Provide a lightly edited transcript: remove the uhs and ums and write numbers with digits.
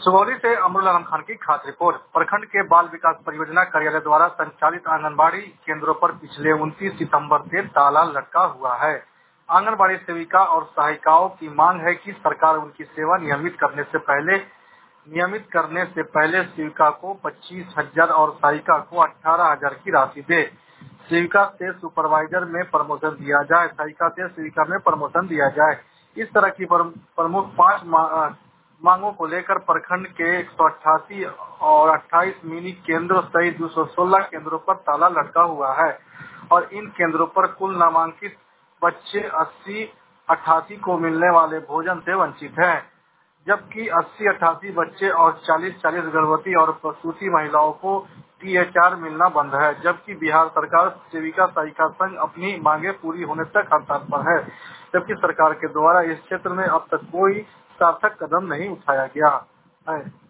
सुगौली से अमरुल आलम खान की खास रिपोर्ट। प्रखंड के बाल विकास परियोजना कार्यालय द्वारा संचालित आंगनबाड़ी केंद्रों पर पिछले 29 सितंबर से ताला लटका हुआ है। आंगनबाड़ी सेविका और सहायिकाओं की मांग है कि सरकार उनकी सेवा नियमित करने से पहले सेविका को 25,000 और सहायिका को 18,000 की राशि दे। सेविका से सुपरवाइजर में प्रमोशन दिया जाए, सहायिका से सेविका में प्रमोशन दिया जाए। इस तरह की प्रमुख 5 मांगों को लेकर प्रखंड के 188 और 28 मिनी केंद्रों सहित 216 केंद्रों पर ताला लटका हुआ है और इन केंद्रों पर कुल नामांकित बच्चे 88 को मिलने वाले भोजन से वंचित हैं, जबकि 88 बच्चे और 40 गर्भवती और प्रसूति महिलाओं को THR मिलना बंद है। जबकि बिहार सरकार सेविका सहायिका संघ अपनी मांगे पूरी होने तक हड़ताल पर है, जबकि सरकार के द्वारा इस क्षेत्र में अब तक कोई सार्थक कदम नहीं उठाया गया है।